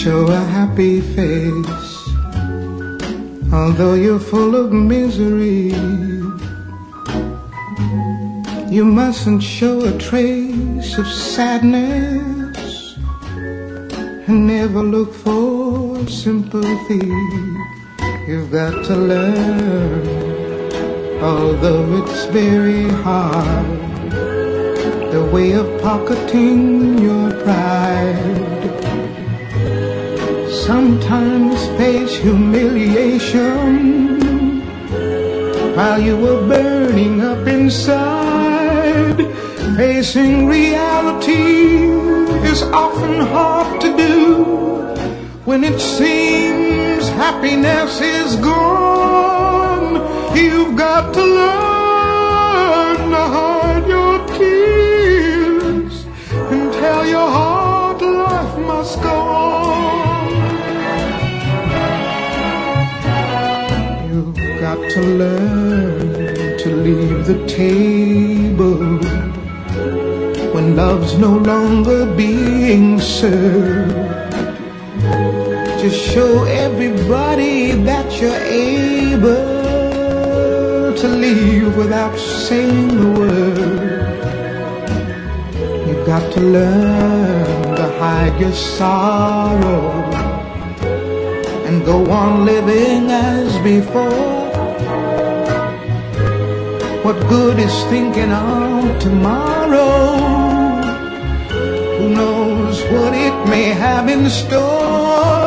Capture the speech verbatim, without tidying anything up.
show a happy face, although you're full of misery. You mustn't show a trace of sadness, and never look for sympathy. You've got to learn, although it's very hard, the way of pocketing your pride. Sometimes face humiliation while you were burning up inside. Facing reality is often hard to do when it seems happiness is gone. You've got to learn to hide your tears and tell your heart life must go on. You've got to learn to leave the table when love's no longer being served. Just show everybody that you're able to leave without saying a word. You've got to learn to hide your sorrow and go on living as before. What good is thinking of tomorrow? Who knows what it may have in store?